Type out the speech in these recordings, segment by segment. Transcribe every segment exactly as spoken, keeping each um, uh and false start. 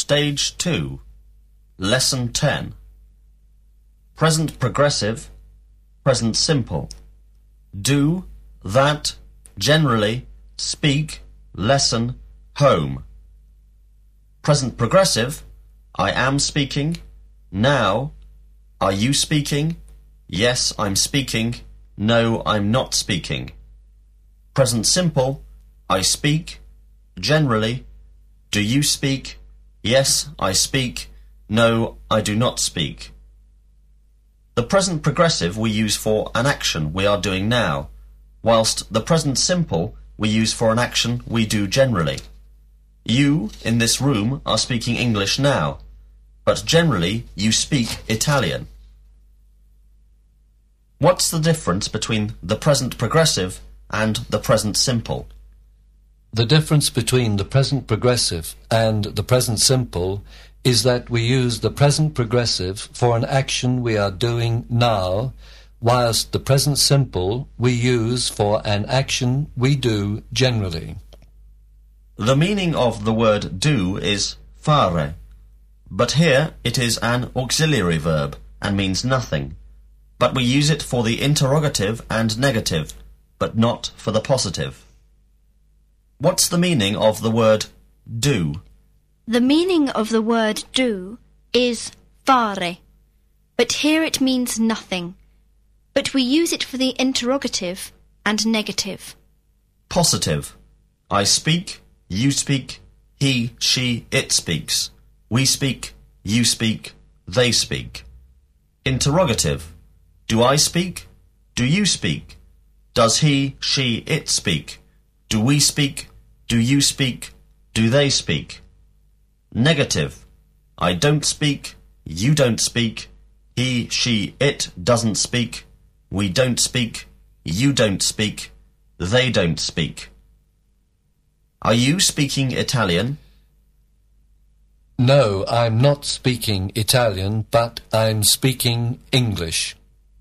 Stage two, Lesson ten. Present progressive, present simple. Do, that, generally, speak, lesson, home. Present progressive, I am speaking, now. Are you speaking? Yes, I'm speaking. No, I'm not speaking. Present simple, I speak, generally. Do you speak? Yes, I speak. No, I do not speak. The present progressive we use for an action we are doing now, whilst the present simple we use for an action we do generally. You, in this room, are speaking English now, but generally you speak Italian. What's the difference between the present progressive and the present simple? The difference between the present progressive and the present simple is that we use the present progressive for an action we are doing now, whilst the present simple we use for an action we do generally. The meaning of the word do is fare, but here it is an auxiliary verb and means nothing, but we use it for the interrogative and negative, but not for the positive. What's the meaning of the word do? The meaning of the word do is fare, but here it means nothing, but we use it for the interrogative and negative. Positive. I speak, you speak, he, she, it speaks. We speak, you speak, they speak. Interrogative. Do I speak? Do you speak? Does he, she, it speak? Do we speak? Do you speak? Do they speak? Negative. I don't speak. You don't speak. He, she, it doesn't speak. We don't speak. You don't speak. They don't speak. Are you speaking Italian? No, I'm not speaking Italian, but I'm speaking English.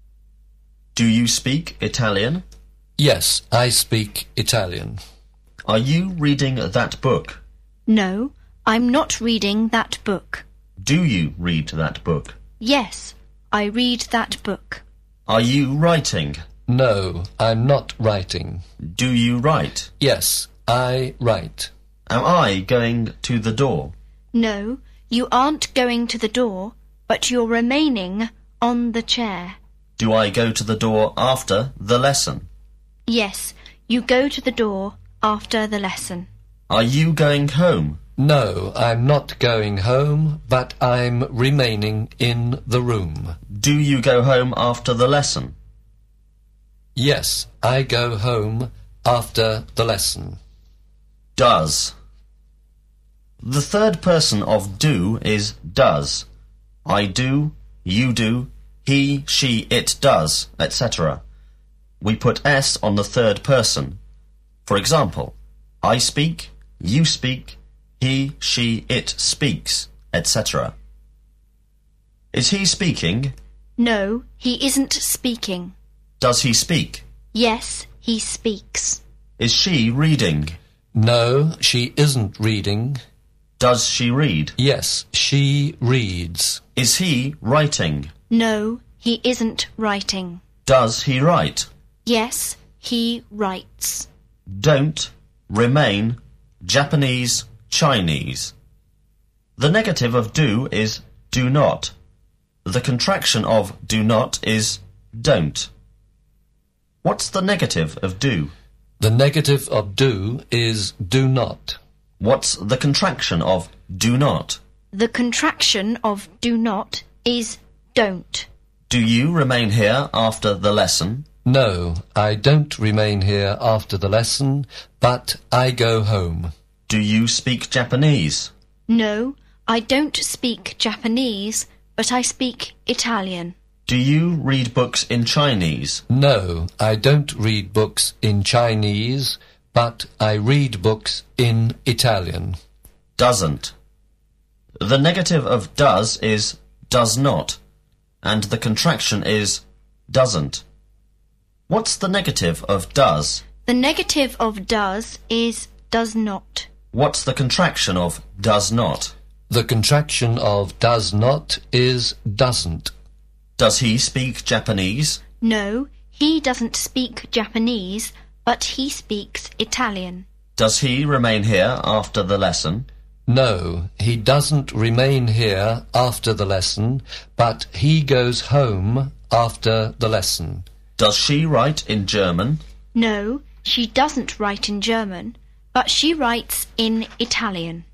Do you speak Italian? Yes, I speak Italian. Are you reading that book? No, I'm not reading that book. Do you read that book? Yes, I read that book. Are you writing? No, I'm not writing. Do you write? Yes, I write. Am I going to the door? No, you aren't going to the door, but you're remaining on the chair. Do I go to the door after the lesson? Yes, you go to the door after the lesson. Are you going home? No, I'm not going home, but I'm remaining in the room. Do you go home after the lesson? Yes, I go home after the lesson. Does. The third person of do is does. I do, you do, he, she, it does, et cetera. We put s on the third person. For example, I speak, you speak, he, she, it speaks, et cetera. Is he speaking? No, he isn't speaking. Does he speak? Yes, he speaks. Is she reading? No, she isn't reading. Does she read? Yes, she reads. Is he writing? No, he isn't writing. Does he write? Yes, he writes. Don't, remain, Japanese, Chinese. The negative of do is do not. The contraction of do not is don't. What's the negative of do? The negative of do is do not. What's the contraction of do not? The contraction of do not is don't. Do you remain here after the lesson? No, I don't remain here after the lesson, but I go home. Do you speak Japanese? No, I don't speak Japanese, but I speak Italian. Do you read books in Chinese? No, I don't read books in Chinese, but I read books in Italian. Doesn't. The negative of does is does not, and the contraction is doesn't. What's the negative of does? The negative of does is does not. What's the contraction of does not? The contraction of does not is doesn't. Does he speak Japanese? No, he doesn't speak Japanese, but he speaks Italian. Does he remain here after the lesson? No, he doesn't remain here after the lesson, but he goes home after the lesson. Does she write in German? No, she doesn't write in German, but she writes in Italian.